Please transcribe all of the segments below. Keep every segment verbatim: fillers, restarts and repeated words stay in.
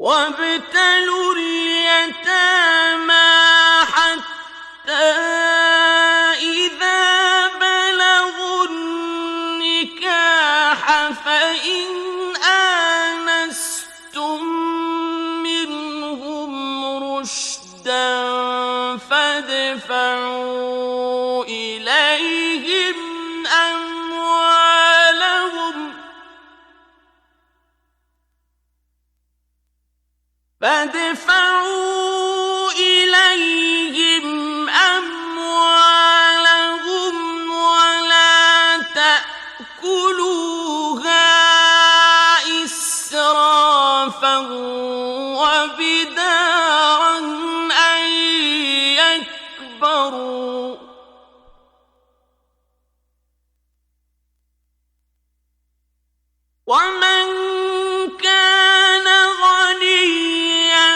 وابتلوا اليتامى حتى إذا بلغوا النكاح فإن آنستم منهم رشدا فادفعوا إليهم أموالهم فادفعوا إليهم أموالهم ولا تأكلوها إسرافا وبدارا أن يكبروا ومن كان غنيا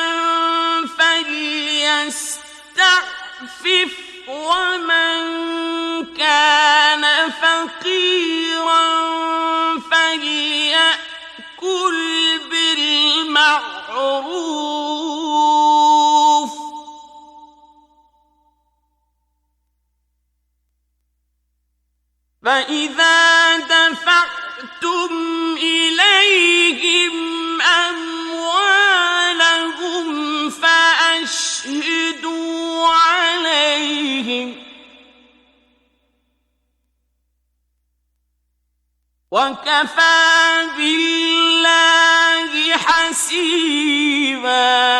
فليستعفف ومن كان فقيرا فليأكل بالمعروف فإذا دفعتم إليهم أموالهم فأشهدوا عليهم وكفى بالله حسيبا.